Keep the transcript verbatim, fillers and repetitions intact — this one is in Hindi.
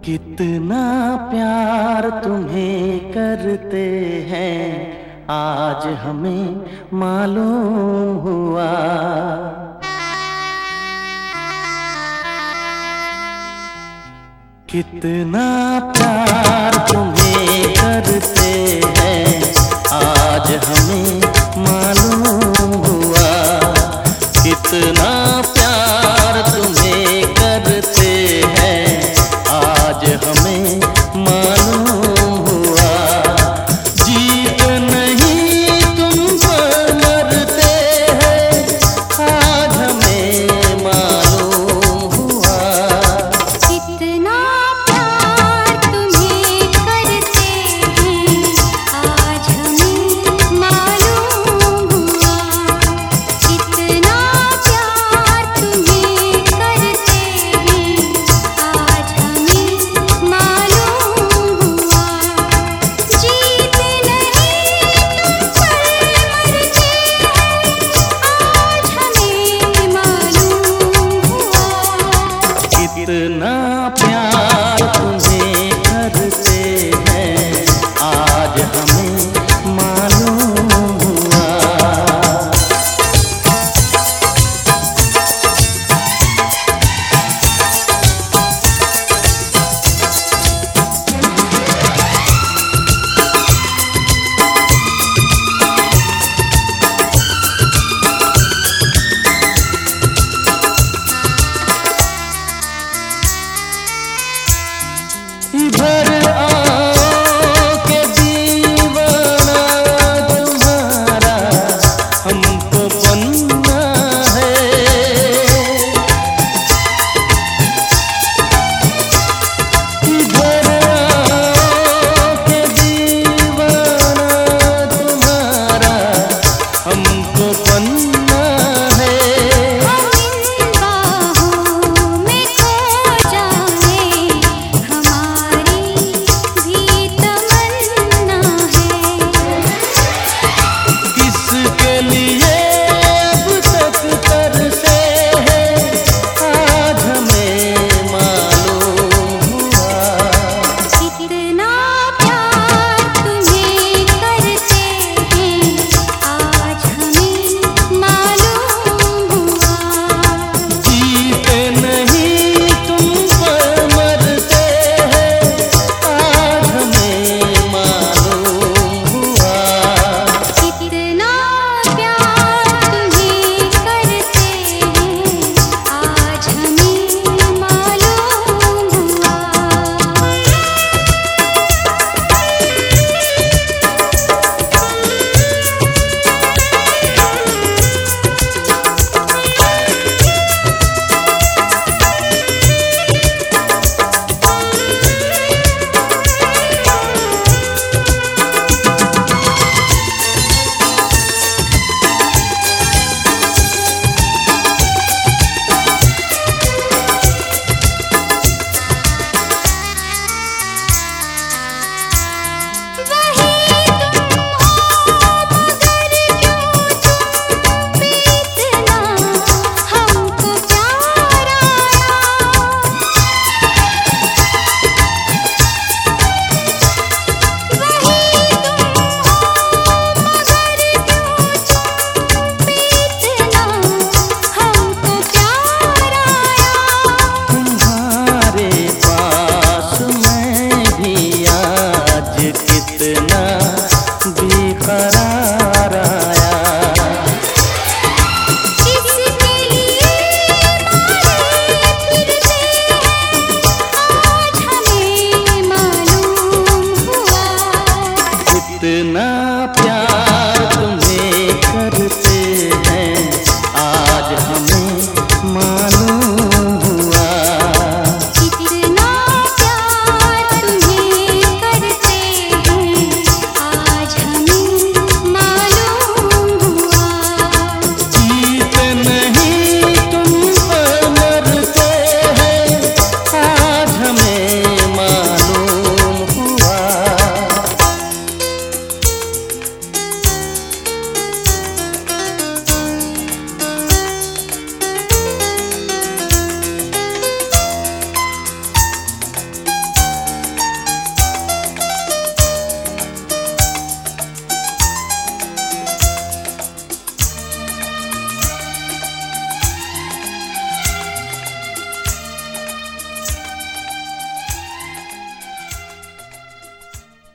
कितना प्यार तुम्हें करते हैं आज हमें मालूम हुआ। कितना प्यार तुम्हें करते हैं आज हमें मालूम हुआ। कितना प्यार तुम्हें करते हैं आज हमें मालूम हुआ। जीत नहीं तुम पर मरते हैं आज हमें मालूम हुआ। कितना प्यार तुम्हें करते हैं आज हमें मालूम हुआ। कितना प्यार तुम्हें करते हैं आज हमें मालूम हुआ। जीत नहीं तुम पर मरते हैं आज हमें मालूम हुआ। कितना